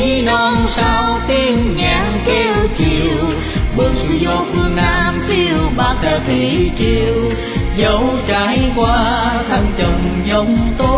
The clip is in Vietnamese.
nỉ non sao tiếng nhạn kêu chiều, bờ xuôi gió phương Nam phiêu bạt theo thủy triều, dẫu trải qua thăng trầm giông tố